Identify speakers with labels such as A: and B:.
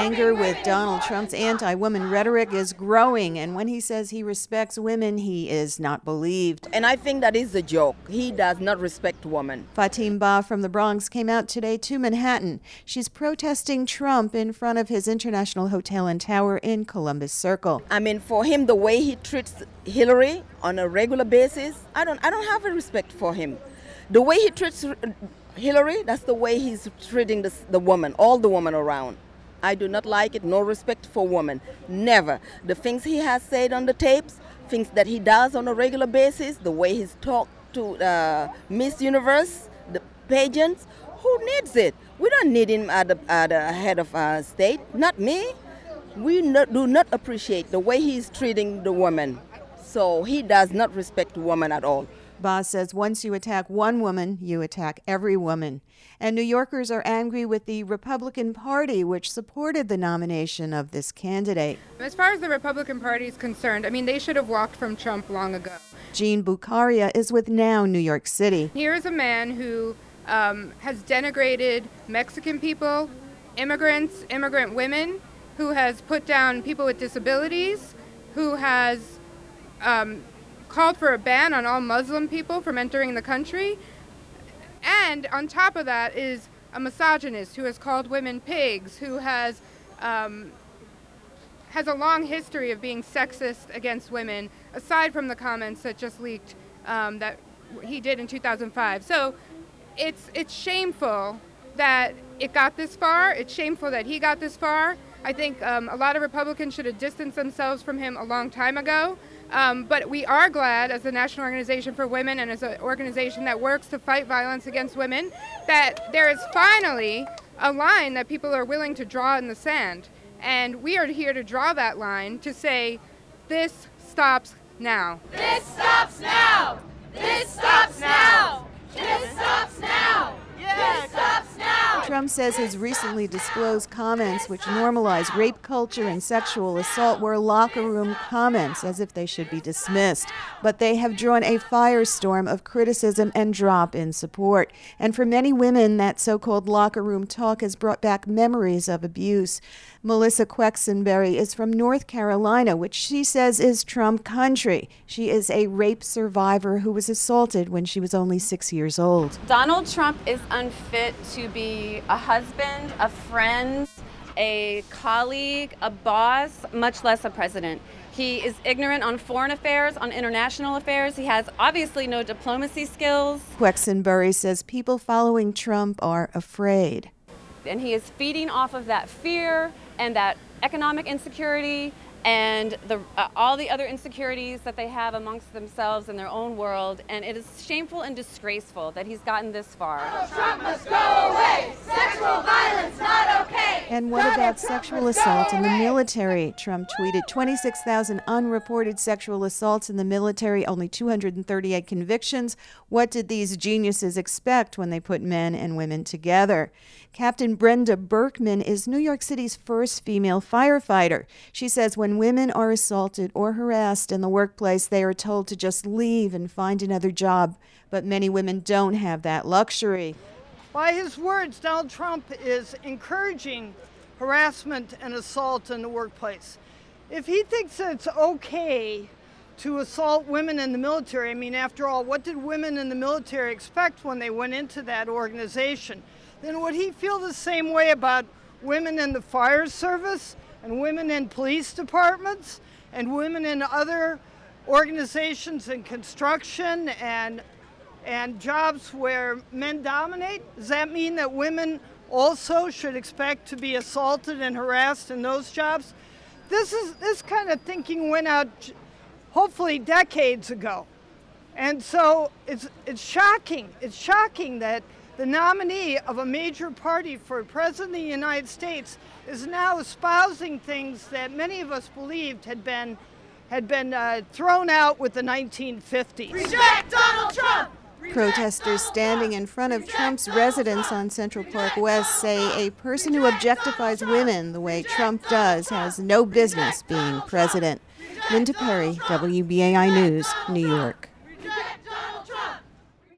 A: anger with Donald Trump's anti-woman rhetoric is growing, and when he says he respects women, he is not believed.
B: And I think that is a joke. He does not respect women.
A: Fatim Ba from the Bronx came out today to Manhattan. She's protesting Trump in front of his International Hotel and Tower in Columbus Circle.
B: I mean, for him, the way he treats Hillary on a regular basis, I don't have a respect for him. The way he treats Hillary, that's the way he's treating the woman, all the women around. I do not like it. No respect for women. Never. The things he has said on the tapes, things that he does on a regular basis, the way he's talked to Miss Universe, the pageants, who needs it? We don't need him at the head of our state. Not me. We do not appreciate the way he's treating the woman. So he does not respect women at all.
A: Ba says once you attack one woman, you attack every woman. And New Yorkers are angry with the Republican Party, which supported the nomination of this candidate.
C: As far as the Republican Party is concerned, I mean, they should have walked from Trump long ago.
A: Jean Bucaria is with Now New York City.
C: Here is a man who has denigrated Mexican people, immigrants, immigrant women, who has put down people with disabilities, who has called for a ban on all Muslim people from entering the country. And on top of that is a misogynist who has called women pigs, who has a long history of being sexist against women, aside from the comments that just leaked that he did in 2005. So it's shameful that it got this far. It's shameful that he got this far. I think a lot of Republicans should have distanced themselves from him a long time ago. But we are glad, as the National Organization for Women and as an organization that works to fight violence against women, that there is finally a line that people are willing to draw in the sand. And we are here to draw that line to say, this stops now.
D: This stops now! This stops now! This stops now! This stops now!
A: Trump says his recently disclosed comments, which normalize rape culture and sexual assault, were locker room comments, as if they should be dismissed. But they have drawn a firestorm of criticism and drop in support. And for many women, that so-called locker room talk has brought back memories of abuse. Melissa Quexenberry is from North Carolina, which she says is Trump country. She is a rape survivor who was assaulted when she was only 6 years old.
E: Donald Trump is unfit to be a husband, a friend, a colleague, a boss, much less a president. He is ignorant on foreign affairs, on international affairs. He has obviously no diplomacy skills.
A: Quexenberry says people following Trump are afraid.
E: And he is feeding off of that fear and that economic insecurity and all the other insecurities that they have amongst themselves in their own world. And it is shameful and disgraceful that he's gotten this far.
D: Trump must go away! Sexual violence not okay!
A: And what about sexual assault in the military? Trump tweeted 26,000 unreported sexual assaults in the military, only 238 convictions. What did these geniuses expect when they put men and women together? Captain Brenda Berkman is New York City's first female firefighter. She says when women are assaulted or harassed in the workplace, they are told to just leave and find another job. But many women don't have that luxury.
F: By his words, Donald Trump is encouraging harassment and assault in the workplace. If he thinks that it's okay to assault women in the military, I mean, after all, what did women in the military expect when they went into that organization? Then would he feel the same way about women in the fire service and women in police departments and women in other organizations in construction and jobs where men dominate? Does that mean that women also should expect to be assaulted and harassed in those jobs? This kind of thinking went out hopefully decades ago. And so it's shocking. It's shocking that the nominee of a major party for president of the United States is now espousing things that many of us believed had been thrown out with the 1950s.
D: Reject Donald Trump!
A: Protesters standing in front of Trump's residence on Central Park West say a person who objectifies women the way Trump does has no business being president. Linda Perry, WBAI News, New York.